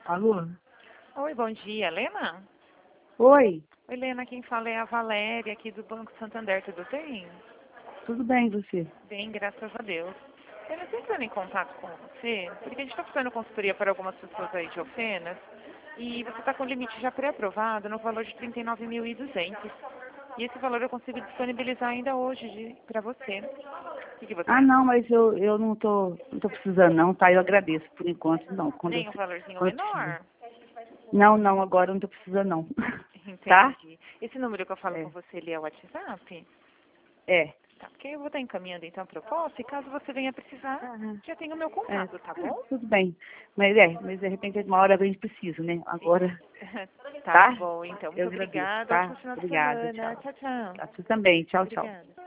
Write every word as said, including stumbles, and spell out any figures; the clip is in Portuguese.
Alô? Oi, bom dia, Helena? Oi, Oi, Helena, quem fala é a Valéria, aqui do Banco Santander, tudo bem? tudo bem você? Bem, graças a Deus. Eu estou entrando em contato com você, porque a gente está fazendo consultoria para algumas pessoas aí de Alfenas, e você está com o limite já pré-aprovado no valor de trinta e nove mil e duzentos. E esse valor eu consigo disponibilizar ainda hoje para você. O que, que você Ah, acha? não, mas eu, eu não tô, não tô precisando não, tá? Eu agradeço, por enquanto não. Quando eu, Nem um valorzinho quando eu precisar. menor? Não, não, agora eu não tô precisando não. Tá? Entendi. Esse número que eu falo com É, você, ele é o WhatsApp? é. Tá, porque eu vou estar encaminhando então a proposta e caso você venha precisar, Aham, já tem o meu é. contato, tá bom? Tudo bem. Mas é, mas de repente uma hora a gente precisa, né? Sim. Agora, Tá tá? bom, então. Eu Muito agradeço, obrigada. tá? Ótimo final de Obrigada, semana. tchau. Tchau, tchau. Você também, tchau, tchau. Obrigada.